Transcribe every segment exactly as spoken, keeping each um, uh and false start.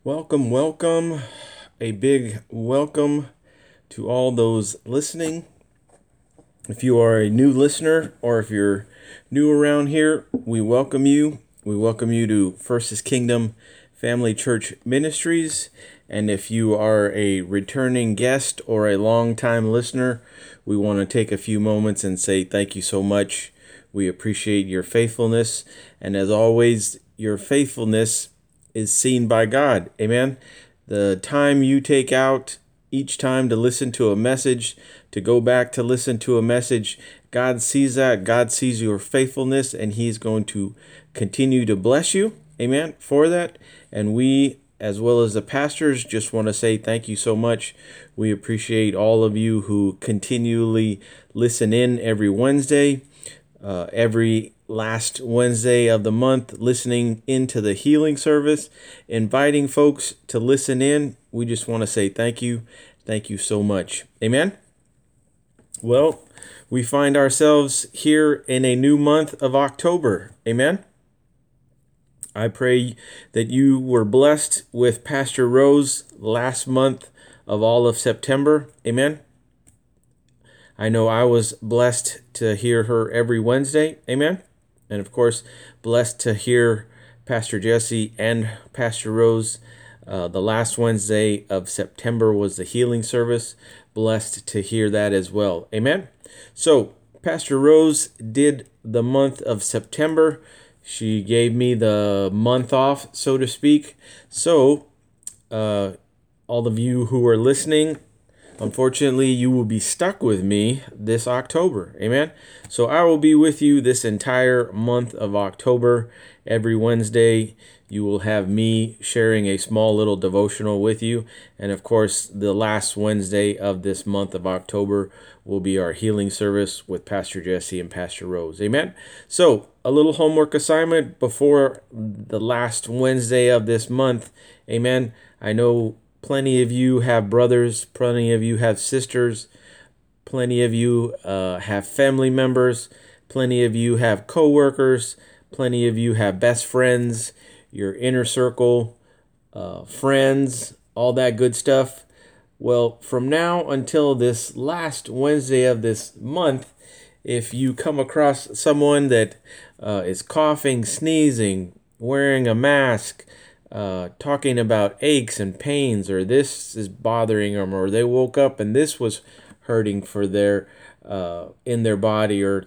Welcome, welcome. A big welcome to all those listening. If you are a new listener or if you're new around here, we welcome you. We welcome you to First is Kingdom Family Church Ministries. And if you are a returning guest or a long-time listener, we want to take a few moments and say thank you so much. We appreciate your faithfulness. And as always, your faithfulness is seen by God. Amen. The time you take out each time to listen to a message, to go back to listen to a message, God sees that. God sees your faithfulness, and He's going to continue to bless you. Amen. For that. And we, as well as the pastors, just want to say thank you so much. We appreciate all of you who continually listen in every Wednesday, uh, every last Wednesday of the month, listening into the healing service, inviting folks to listen in. We just want to say thank you. Thank you so much. Amen. Well, we find ourselves here in a new month of October. Amen. I pray that you were blessed with Pastor Rose last month of all of September. Amen. I know I was blessed to hear her every Wednesday. Amen. And of course, blessed to hear Pastor Jesse and Pastor Rose. Uh, the last Wednesday of September was the healing service. Blessed to hear that as well. Amen. So Pastor Rose did the month of September. She gave me the month off, so to speak. So uh, all of you who are listening, unfortunately, you will be stuck with me this October. Amen. So I will be with you this entire month of October. Every Wednesday, you will have me sharing a small little devotional with you. And of course, the last Wednesday of this month of October will be our healing service with Pastor Jesse and Pastor Rose. Amen. So a little homework assignment before the last Wednesday of this month. Amen. I know plenty of you have brothers, plenty of you have sisters, plenty of you uh, have family members, plenty of you have co-workers, plenty of you have best friends, your inner circle, uh, friends, all that good stuff. Well, from now until this last Wednesday of this month, if you come across someone that uh, is coughing, sneezing, wearing a mask, Uh, talking about aches and pains, or this is bothering them, or they woke up and this was hurting for their uh, in their body or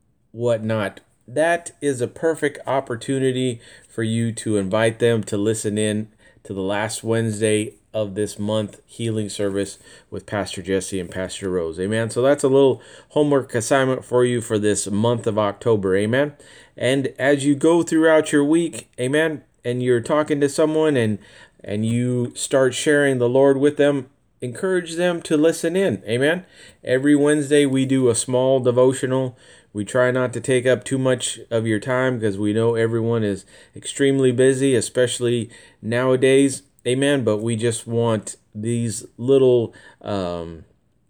whatnot, that is a perfect opportunity for you to invite them to listen in to the last Wednesday of this month healing service with Pastor Jesse and Pastor Rose. Amen. So that's a little homework assignment for you for this month of October. Amen. And as you go throughout your week, amen, and you're talking to someone and and you start sharing the Lord with them, encourage them to listen in. Amen. Every Wednesday we do a small devotional. We try not to take up too much of your time because we know everyone is extremely busy, especially nowadays. Amen. But we just want these little um,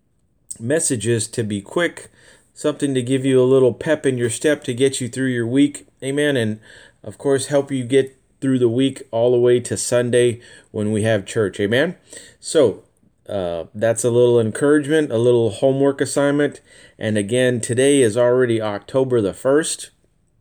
messages to be quick, something to give you a little pep in your step to get you through your week. Amen. And of course, help you get through the week all the way to Sunday when we have church. Amen. So uh, that's a little encouragement, a little homework assignment. And again, today is already October the first.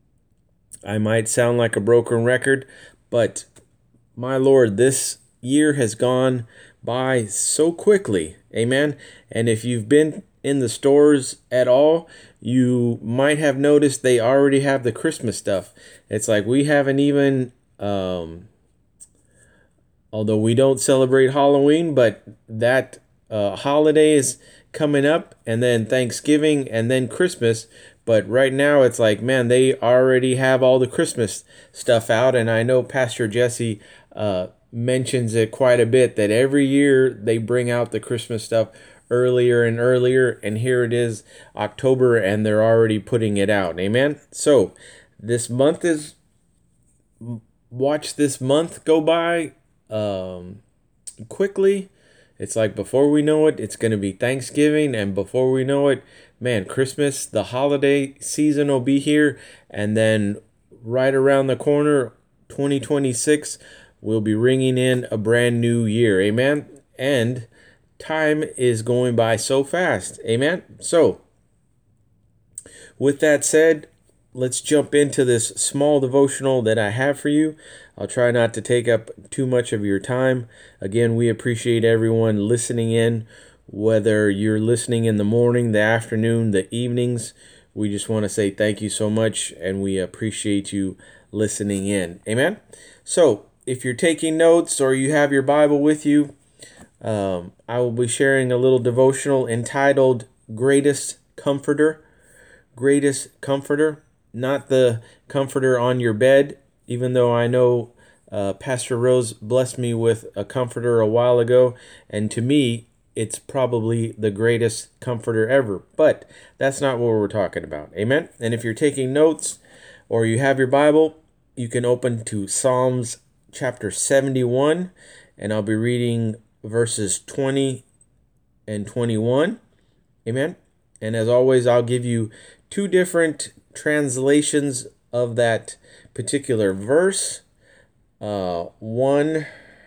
I might sound like a broken record, but my Lord, this year has gone by so quickly. Amen. And if you've been in the stores at all, you might have noticed they already have the Christmas stuff. It's like we haven't even Um, although we don't celebrate Halloween, but that uh, holiday is coming up, and then Thanksgiving, and then Christmas. But right now it's like, man, they already have all the Christmas stuff out. And I know Pastor Jesse uh, mentions it quite a bit, that every year they bring out the Christmas stuff earlier and earlier. And here it is, October, and they're already putting it out. Amen. So this month is watch this month go by um, quickly. It's like before we know it, it's going to be Thanksgiving. And before we know it, man, Christmas, the holiday season will be here. And then right around the corner, twenty twenty-six we'll be ringing in a brand new year. Amen. And time is going by so fast. Amen. So, with that said, let's jump into this small devotional that I have for you. I'll try not to take up too much of your time. Again, we appreciate everyone listening in, whether you're listening in the morning, the afternoon, the evenings. We just want to say thank you so much, and we appreciate you listening in. Amen? So, if you're taking notes or you have your Bible with you, um, I will be sharing a little devotional entitled Greatest Comforter. Greatest Comforter. Not the comforter on your bed, even though I know uh, Pastor Rose blessed me with a comforter a while ago, and to me, it's probably the greatest comforter ever. But that's not what we're talking about. Amen? And if you're taking notes or you have your Bible, you can open to Psalms chapter seventy-one, and I'll be reading verses twenty and twenty-one. Amen? And as always, I'll give you two different translations of that particular verse. Uh, one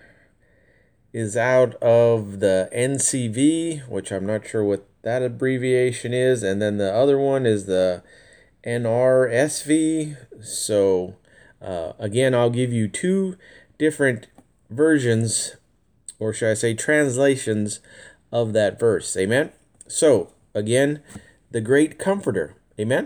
is out of the N C V, which I'm not sure what that abbreviation is, and then the other one is the N R S V. So uh, again, I'll give you two different versions, or should I say translations, of that verse. Amen? So again, the great comforter. Amen?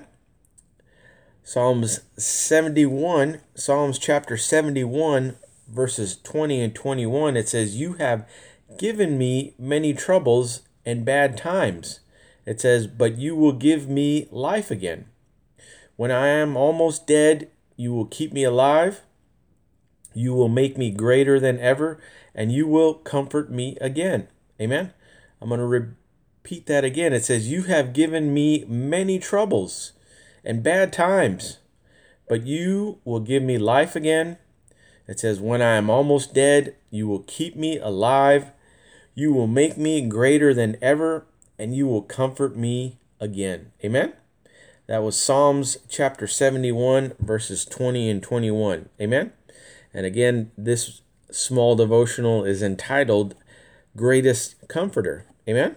Psalms seventy-one, Psalms chapter seventy-one, verses twenty and twenty-one, it says, "You have given me many troubles and bad times." It says, "But you will give me life again. When I am almost dead, you will keep me alive. You will make me greater than ever, and you will comfort me again." Amen? I'm going to repeat that again. It says, "You have given me many troubles and bad times, but you will give me life again." It says, "When I am almost dead, you will keep me alive. You will make me greater than ever, and you will comfort me again." Amen? That was Psalms chapter seventy-one, verses twenty and twenty-one. Amen? And again, this small devotional is entitled Greatest Comforter. Amen?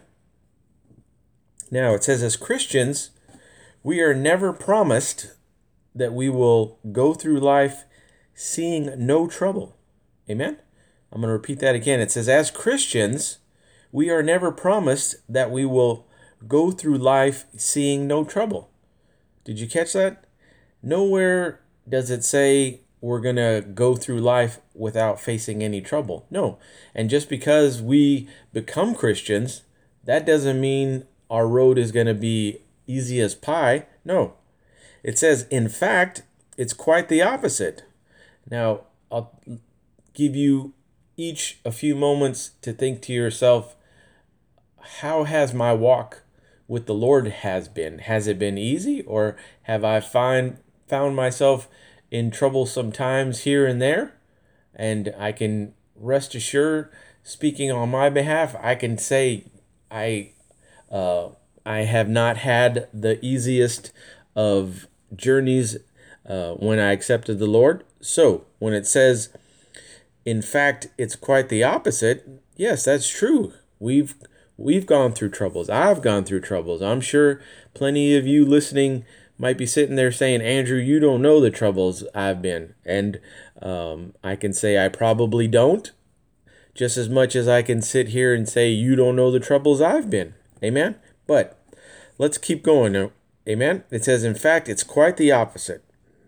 Now, it says, as Christians, we are never promised that we will go through life seeing no trouble. Amen? I'm going to repeat that again. It says, as Christians, we are never promised that we will go through life seeing no trouble. Did you catch that? Nowhere does it say we're going to go through life without facing any trouble. No. And just because we become Christians, that doesn't mean our road is going to be easy as pie. No. It says, in fact, it's quite the opposite. Now, I'll give you each a few moments to think to yourself, how has my walk with the Lord has been? Has it been easy, or have I find, found myself in troublesome times here and there? And I can rest assured, speaking on my behalf, I can say I uh, I have not had the easiest of journeys uh, when I accepted the Lord. So when it says, in fact, it's quite the opposite, yes, that's true. We've we've gone through troubles. I've gone through troubles. I'm sure plenty of you listening might be sitting there saying, Andrew, you don't know the troubles I've been. And um, I can say I probably don't, just as much as I can sit here and say you don't know the troubles I've been. Amen? But let's keep going. Amen? It says, in fact, it's quite the opposite.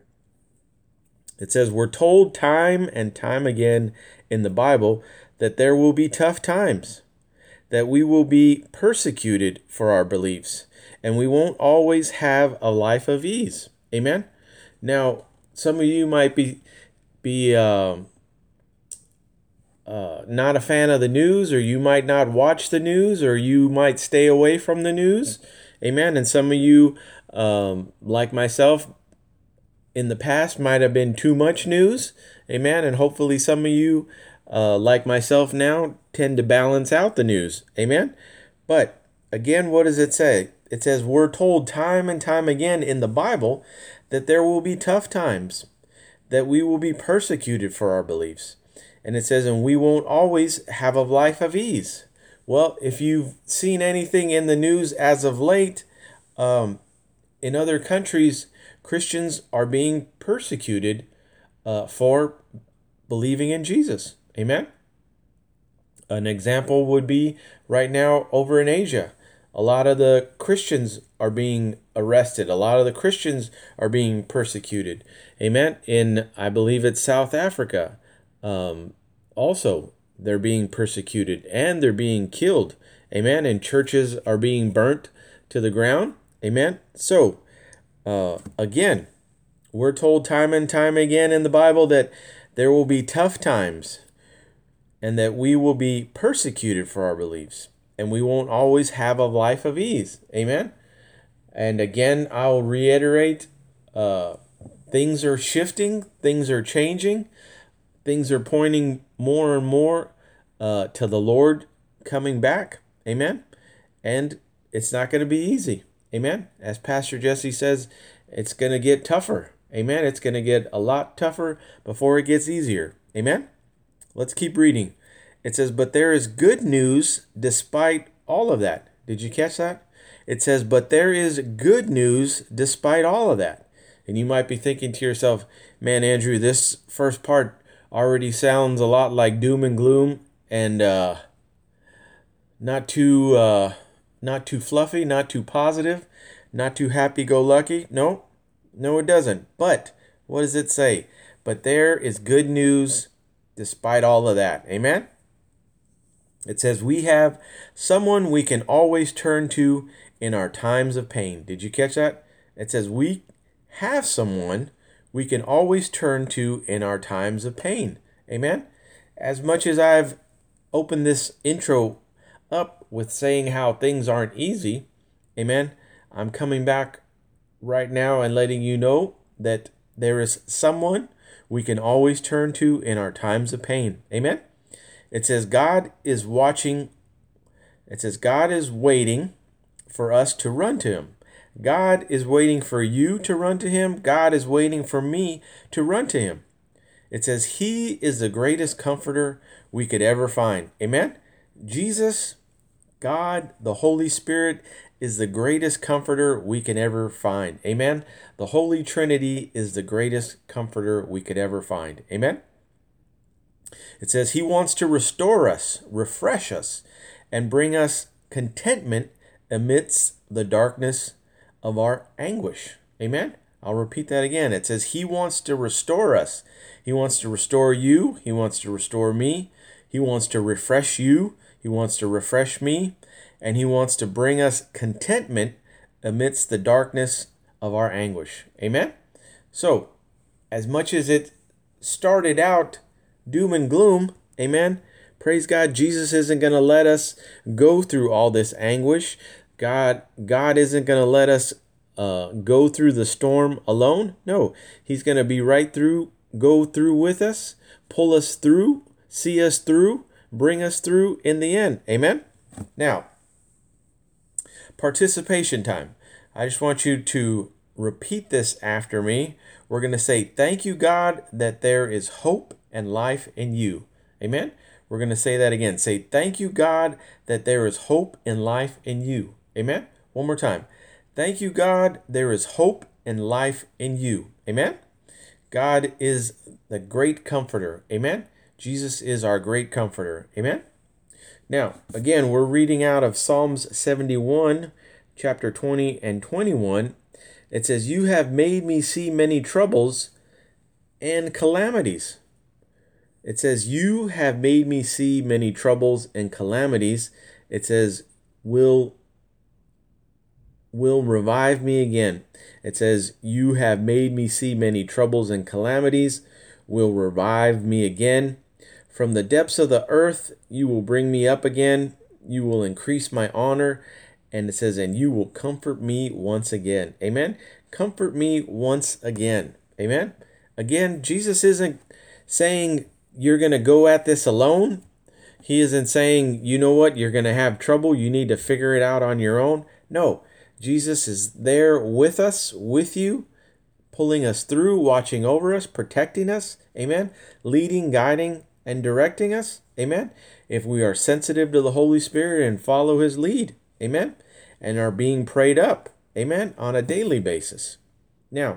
It says, we're told time and time again in the Bible that there will be tough times, that we will be persecuted for our beliefs, and we won't always have a life of ease. Amen? Now, some of you might be be uh, uh, not a fan of the news, or you might not watch the news, or you might stay away from the news. Amen? And some of you, um, like myself, in the past might have been too much news. Amen? And hopefully some of you, uh, like myself now, tend to balance out the news. Amen? But again, what does it say? It says we're told time and time again in the Bible that there will be tough times, that we will be persecuted for our beliefs, And it says, and we won't always have a life of ease. Well, if you've seen anything in the news as of late, um, in other countries, Christians are being persecuted uh, for believing in Jesus. Amen? An example would be right now over in Asia. A lot of the Christians are being arrested. A lot of the Christians are being persecuted. Amen? In, I believe it's South Africa. Um, also, they're being persecuted and they're being killed. Amen? And churches are being burnt to the ground. Amen? So, uh, again, we're told time and time again in the Bible that there will be tough times and that we will be persecuted for our beliefs. And we won't always have a life of ease. Amen? And again, I'll reiterate, uh, things are shifting. Things are changing. Things are pointing more and more uh, to the Lord coming back. Amen? And it's not going to be easy. Amen? As Pastor Jesse says, it's going to get tougher. Amen? It's going to get a lot tougher before it gets easier. Amen? Let's keep reading. It says, but there is good news despite all of that. Did you catch that? It says, but there is good news despite all of that. And you might be thinking to yourself, man, Andrew, this first part already sounds a lot like doom and gloom and uh, not too uh, not too fluffy, not too positive, not too happy-go-lucky. No, no, it doesn't. But what does it say? But there is good news despite all of that. Amen? It says we have someone we can always turn to in our times of pain. Did you catch that? It says we have someone we can always turn to in our times of pain. Amen? As much as I've opened this intro up with saying how things aren't easy, amen, I'm coming back right now and letting you know that there is someone we can always turn to in our times of pain. Amen? It says God is watching. It says God is waiting for us to run to him. God is waiting for you to run to him. God is waiting for me to run to him. It says he is the greatest comforter we could ever find. Amen? Jesus, God, the Holy Spirit is the greatest comforter we can ever find. Amen? The Holy Trinity is the greatest comforter we could ever find. Amen? It says he wants to restore us, refresh us, and bring us contentment amidst the darkness of our anguish. Amen? I'll repeat that again. It says he wants to restore us. He wants to restore you. He wants to restore me. He wants to refresh you. He wants to refresh me. And he wants to bring us contentment amidst the darkness of our anguish. Amen? So, as much as it started out doom and gloom, amen, praise God, Jesus isn't going to let us go through all this anguish. God, God isn't going to let us uh, go through the storm alone. No, he's going to be right through, go through with us, pull us through, see us through, bring us through in the end. Amen? Now, participation time. I just want you to repeat this after me. We're going to say, thank you, God, that there is hope and life in you. Amen? We're going to say that again. Say, thank you, God, that there is hope and life in you. Amen? One more time. Thank you, God, there is hope and life in you. Amen? God is the great comforter. Amen? Jesus is our great comforter. Amen? Now, again, we're reading out of Psalms seventy-one, chapter twenty and twenty-one. It says, you have made me see many troubles and calamities. It says, you have made me see many troubles and calamities. It says, will, will revive me again. It says, you have made me see many troubles and calamities, will revive me again. From the depths of the earth, you will bring me up again. You will increase my honor. And it says, and you will comfort me once again. Amen. Comfort me once again. Amen. Again, Jesus isn't saying you're going to go at this alone. He isn't saying, you know what, you're going to have trouble. You need to figure it out on your own. No, Jesus is there with us, with you, pulling us through, watching over us, protecting us. Amen. Leading, guiding, and directing us. Amen. If we are sensitive to the Holy Spirit and follow his lead. Amen. And are being prayed up. Amen. On a daily basis. Now,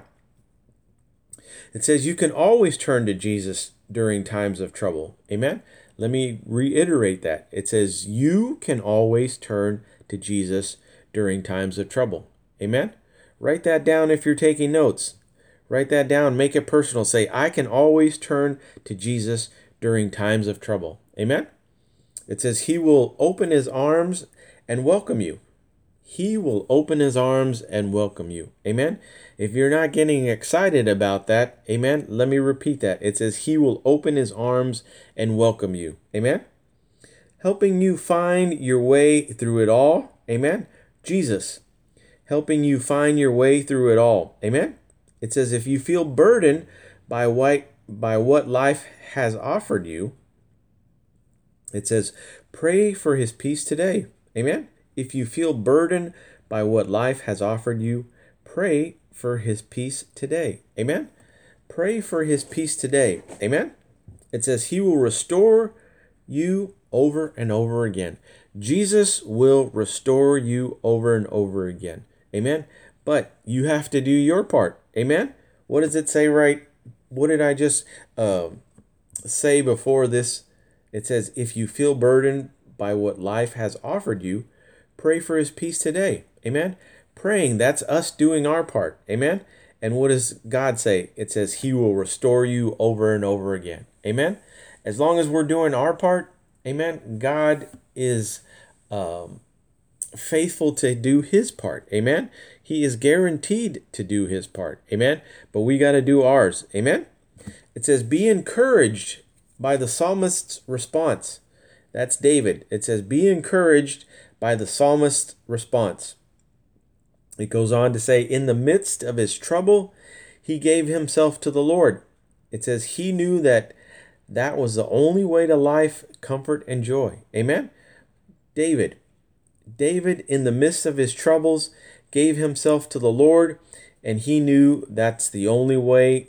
it says you can always turn to Jesus during times of trouble. Amen. Let me reiterate that. It says you can always turn to Jesus during times of trouble. Amen. Write that down if you're taking notes. Write that down. Make it personal. Say, I can always turn to Jesus during times of trouble. Amen. It says he will open his arms and welcome you. He will open his arms and welcome you. Amen. If you're not getting excited about that, amen, let me repeat that. It says he will open his arms and welcome you. Amen. Helping you find your way through it all. Amen. Jesus, helping you find your way through it all. Amen. It says if you feel burdened by what, by what life has offered you, it says pray for his peace today. Amen. If you feel burdened by what life has offered you, pray for his peace today. Amen. Pray for his peace today. Amen. It says he will restore you over and over again. Jesus will restore you over and over again. Amen. But you have to do your part. Amen. What does it say right? What did I just uh, say before this? It says, if you feel burdened by what life has offered you, pray for his peace today. Amen. Praying, that's us doing our part. Amen. And what does God say? It says he will restore you over and over again. Amen. As long as we're doing our part, amen, God is um, faithful to do his part. Amen. He is guaranteed to do his part. Amen. But we got to do ours. Amen. It says, be encouraged by the psalmist's response. That's David. It says, be encouraged by the psalmist's response. It goes on to say, in the midst of his trouble, he gave himself to the Lord. It says he knew that that was the only way to life, comfort, and joy. Amen. David, David, in the midst of his troubles, gave himself to the Lord, and he knew that's the only way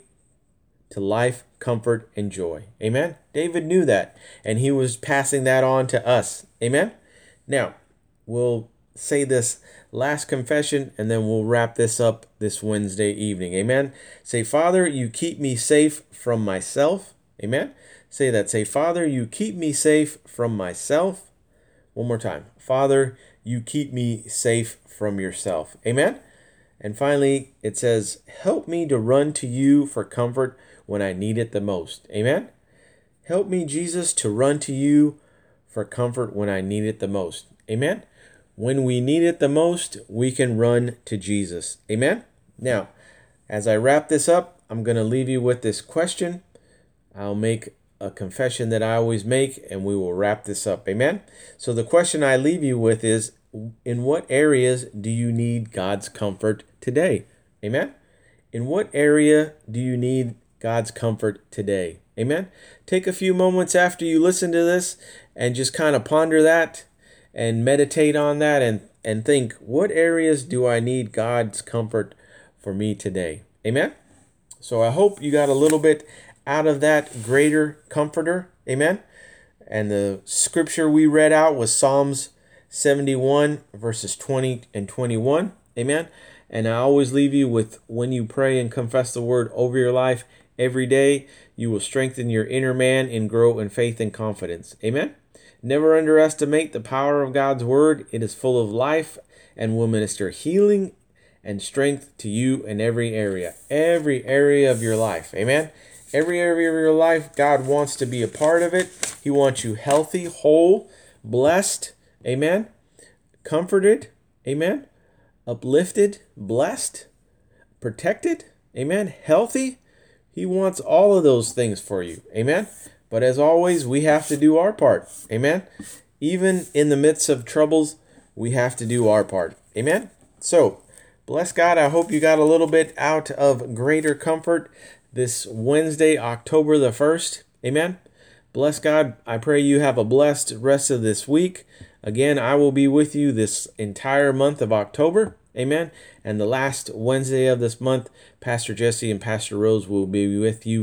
to life, comfort, and joy. Amen. David knew that, and he was passing that on to us. Amen. Now, we'll say this last confession, and then we'll wrap this up this Wednesday evening. Amen. Say, Father, you keep me safe from myself. Amen. Say that. Say, Father, you keep me safe from myself. One more time. Father, you keep me safe from yourself. Amen. And finally, it says, help me to run to you for comfort when I need it the most. Amen. Help me, Jesus, to run to you for comfort when I need it the most. Amen. When we need it the most, we can run to Jesus. Amen. Now, as I wrap this up, I'm going to leave you with this question. I'll make a confession that I always make, and we will wrap this up. Amen. So the question I leave you with is, in what areas do you need God's comfort today? Amen. In what area do you need God's comfort today? Amen. Take a few moments after you listen to this and just kind of ponder that and meditate on that and, and think, what areas do I need God's comfort for me today? Amen. So I hope you got a little bit out of that greater comforter. Amen. And the scripture we read out was Psalms seventy-one verses twenty and twenty-one. Amen. And I always leave you with, when you pray and confess the word over your life every day, you will strengthen your inner man and grow in faith and confidence. Amen. Never underestimate the power of God's word. It is full of life and will minister healing and strength to you in every area, every area of your life. Amen. Every area of your life, God wants to be a part of it. He wants you healthy, whole, blessed. Amen. Comforted. Amen. Uplifted, blessed, protected. Amen. Healthy. He wants all of those things for you. Amen. But as always, we have to do our part. Amen. Even in the midst of troubles, we have to do our part. Amen. So, bless God. I hope you got a little bit out of greater comfort this Wednesday, October the first. Amen. Bless God. I pray you have a blessed rest of this week. Again, I will be with you this entire month of October. Amen. And the last Wednesday of this month, Pastor Jesse and Pastor Rose will be with you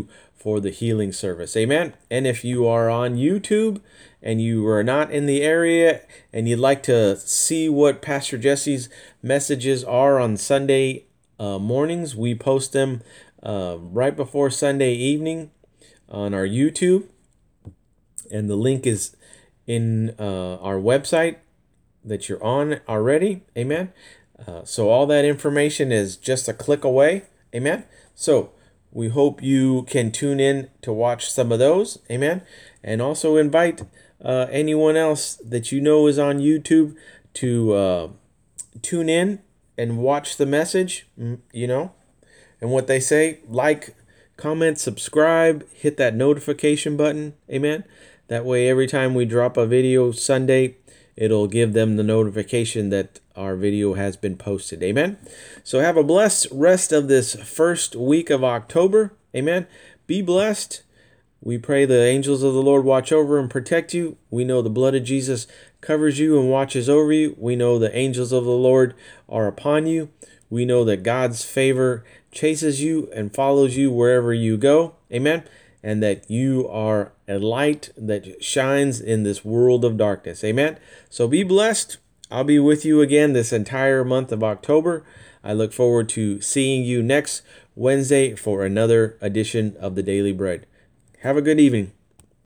for the healing service. Amen. And if you are on YouTube and you are not in the area and you'd like to see what Pastor Jesse's messages are on Sunday uh, mornings, we post them uh, right before Sunday evening on our YouTube. And the link is in uh, our website that you're on already. Amen. Uh, so all that information is just a click away. Amen. So we hope you can tune in to watch some of those. Amen. And also invite uh, anyone else that you know is on YouTube to uh, tune in and watch the message, you know, and what they say. Like, comment, subscribe, hit that notification button. Amen. That way, every time we drop a video Sunday, it'll give them the notification that our video has been posted. Amen. So have a blessed rest of this first week of October. Amen. Be blessed. We pray the angels of the Lord watch over and protect you. We know the blood of Jesus covers you and watches over you. We know the angels of the Lord are upon you. We know that God's favor chases you and follows you wherever you go. Amen. And that you are a light that shines in this world of darkness. Amen. So be blessed. I'll be with you again this entire month of October. I look forward to seeing you next Wednesday for another edition of the Daily Bread. Have a good evening.